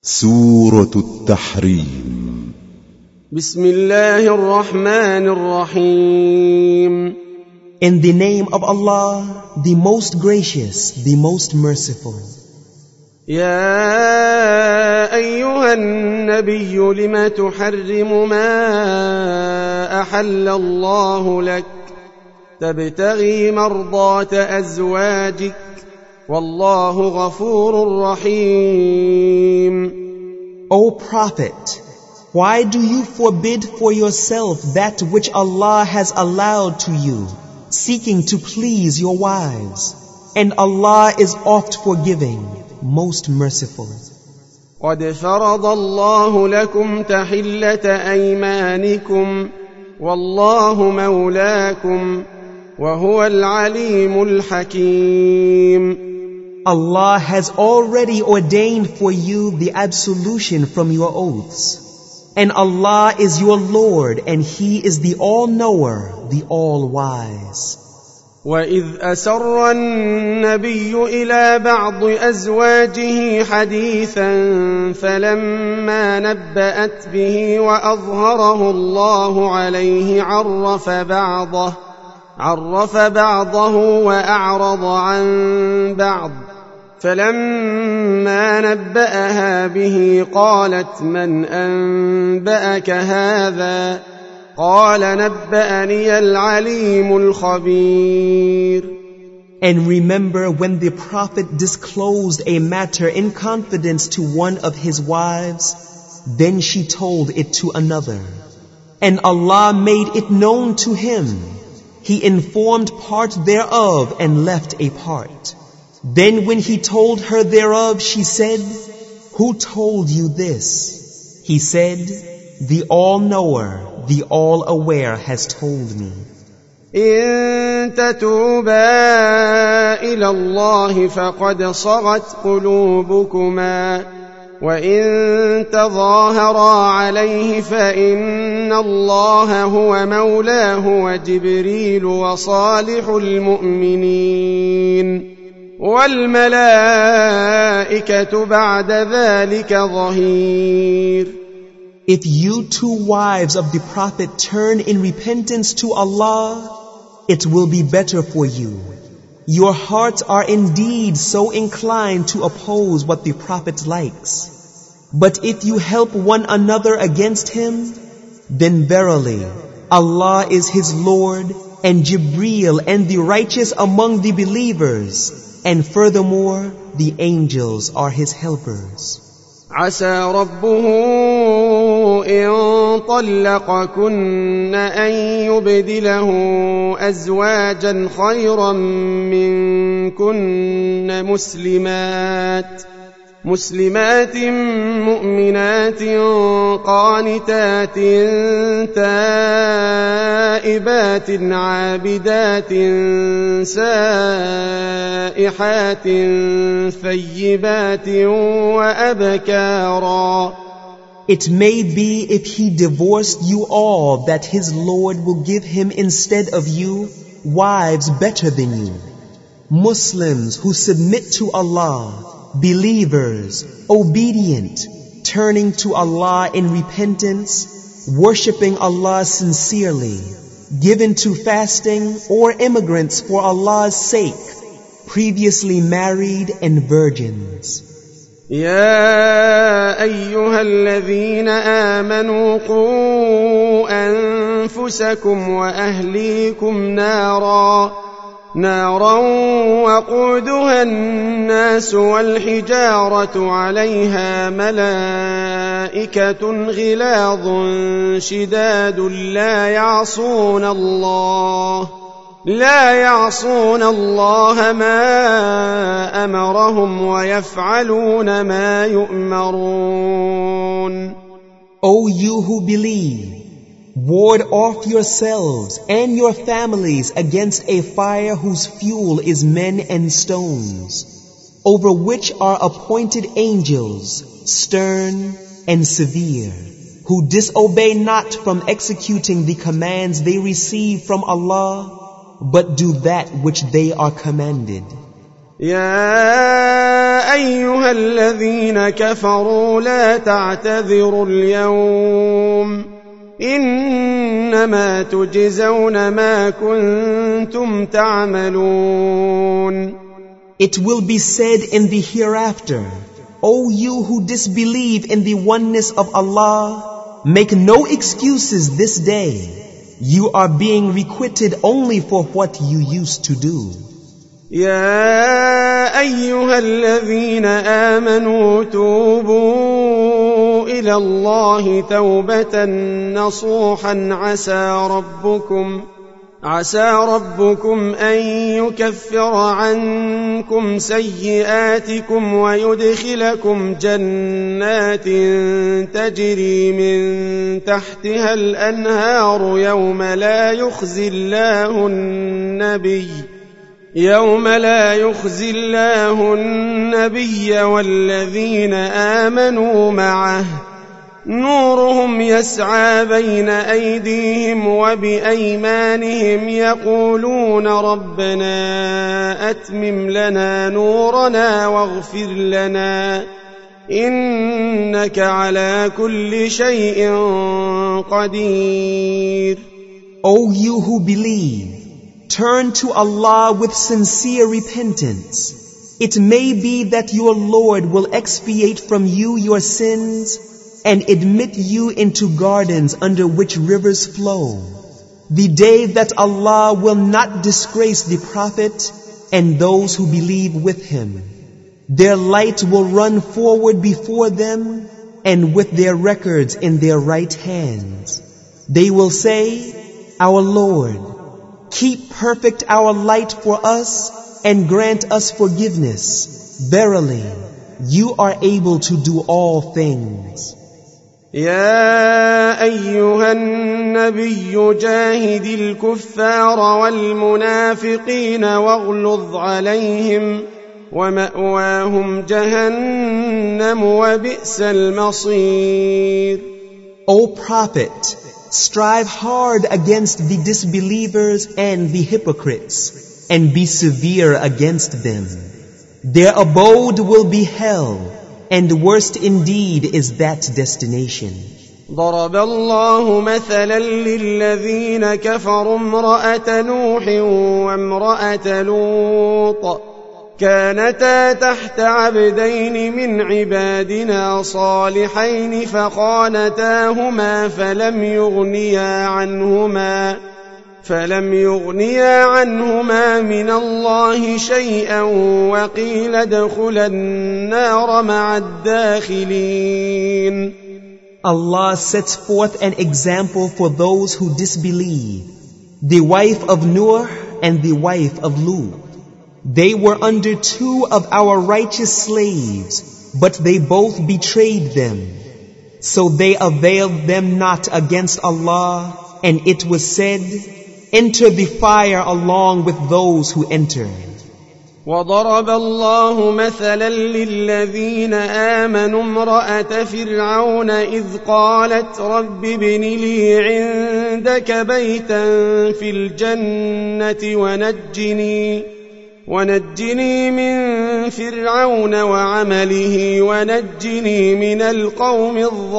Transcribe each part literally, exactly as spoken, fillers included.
سورة التحريم. بسم الله الرحمن الرحيم. In the name of Allah, the most gracious, the most merciful. يا أيها النبي لم تحرم ما أحل الله لك تبتغي مرضات أزواجك والله غفور رحيم. O Prophet, why do you forbid for yourself that which Allah has allowed to you, seeking to please your wives? And Allah is oft forgiving, most merciful. قد فرض الله لكم تحلة أيمانكم والله مولاكم وهو العليم الحكيم. Allah has already ordained for you the absolution from your oaths. And Allah is your Lord, and He is the All-Knower, the All-Wise. وَإِذْ أَسَرَّ النَّبِيُّ إِلَى بَعْضِ أَزْوَاجِهِ حَدِيثًا فَلَمَّا نَبَّأَتْ بِهِ وَأَظْهَرَهُ اللَّهُ عَلَيْهِ عَرَّفَ بَعْضَهُ عَرَّفَ بَعْضَهُ وَأَعْرَضَ عَن بَعْضٍ فَلَمَّا نَبَّأَهَا بِهِ قَالَتْ مَنْ أَنبَأَكَ هَذَا قَالَ نَبَّأَنِيَ الْعَلِيمُ الْخَبِيرُ. And remember when the Prophet disclosed a matter in confidence to one of his wives, then she told it to another. And Allah made it known to him. He informed part thereof and left a part. Then when he told her thereof, she said, "Who told you this?" He said, "The All-Knower, the All-Aware has told me." إن تتوبا إلى الله فقد صغت قلوبكما وإن تظاهرا عليه فإن الله هو مولاه وجبريل وصالح المؤمنين والملائكة بعد ذلك ظهير. If you two wives of the Prophet turn in repentance to Allah, it will be better for you. Your hearts are indeed so inclined to oppose what the Prophet likes. But if you help one another against him, then verily Allah is his Lord and Jibreel and the righteous among the believers, and furthermore the angels are his helpers. عسى ربه إن طلقكن أن يبدله أزواجا خيرا منكن مسلمات مسلمات مؤمنات قانتات تائبات عابدات سائحات ثيبات وأبكارا. It may be if he divorced you all that his Lord will give him instead of you wives better than you, Muslims who submit to Allah, believers, obedient, turning to Allah in repentance, worshipping Allah sincerely, given to fasting or immigrants for Allah's sake, previously married and virgins. يا أيها الذين آمنوا قوا أنفسكم وأهليكم نارا نارا وقودها الناس والحجارة عليها ملائكة غلاظ شداد لا يعصون الله لا يعصون الله ما أمرهم ويفعلون ما يؤمرون. O you who believe, ward off yourselves and your families against a fire whose fuel is men and stones, over which are appointed angels, stern and severe, who disobey not from executing the commands they receive from Allah, but do that which they are commanded. يا أيها الذين كفروا لا تعتذروا اليوم إنما تجزون ما كنتم تعملون. It will be said in the hereafter, O you who disbelieve in the oneness of Allah, make no excuses this day. You are being requited only for what you used to do. يا أيها الذين آمنوا توبوا إلى الله توبة نصوحا عسى ربكم عسى ربكم أن يكفر عنكم سيئاتكم ويدخلكم جنات تجري من تحتها الأنهار يوم لا يخزي الله النبي يوم لا يخزي الله النبي والذين آمنوا معه نورهم يسعى بين أيديهم وبأيمانهم يقولون ربنا أتمم لنا نورنا واغفر لنا إنك على كل شيء قدير. O you who believe, turn to Allah with sincere repentance. It may be that your Lord will expiate from you your sins and admit you into gardens under which rivers flow. The day that Allah will not disgrace the Prophet and those who believe with him. Their light will run forward before them and with their records in their right hands. They will say, Our Lord, keep perfect our light for us and grant us forgiveness. Verily, you are able to do all things. يا أيها النبي جاهد الكفار والمنافقين واغلظ عليهم ومأواهم جهنم وبئس المصير. O Prophet, strive hard against the disbelievers and the hypocrites and be severe against them. Their abode will be hell, and worst indeed is that destination. ضرب الله مثلا للذين كفروا امرأة نوح وامرأة لوط كانتا تحت عبدين من عبادنا صالحين فخانتاهما فلم يغنيا عنهما فلم يغنيا عنهما من الله شيئا وقيل ادخلا النار مع الداخلين. Allah sets forth an example for those who disbelieve. The wife of Noah and the wife of Lut. They were under two of our righteous slaves, but they both betrayed them. So they availed them not against Allah, and it was said, Enter the fire along with those who entered. وضرب الله مثلا للذين آمنوا امرأة فرعون إذ قالت رب ابن لي عندك بيتا في الجنة ونجني ونجني من فرعون وعمله ونجني من القوم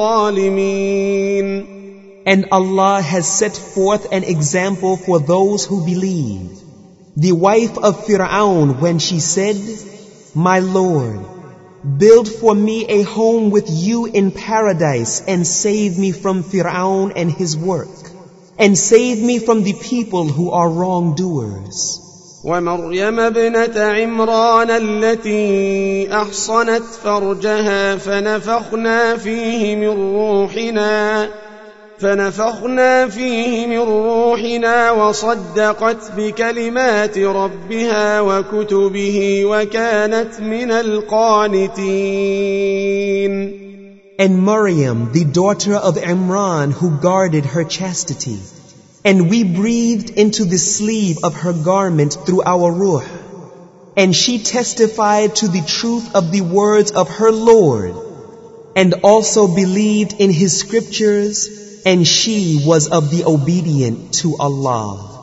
الظالمين. And Allah has set forth an example for those who believe. The wife of Fir'aun, when she said, My Lord, build for me a home with you in paradise and save me from Fir'aun and his work, and save me from the people who are wrongdoers. ومريم ابنة عمران التي أحصنت فرجها فنفخنا فيه من روحنا فنفخنا فيه من روحنا وصدقت بكلمات ربها وكتبه وكانت من القانتين. And Maryam, the daughter of Imran, who guarded her chastity, and we breathed into the sleeve of her garment through our ruh, and she testified to the truth of the words of her Lord, and also believed in his scriptures, and she was of the obedient to Allah.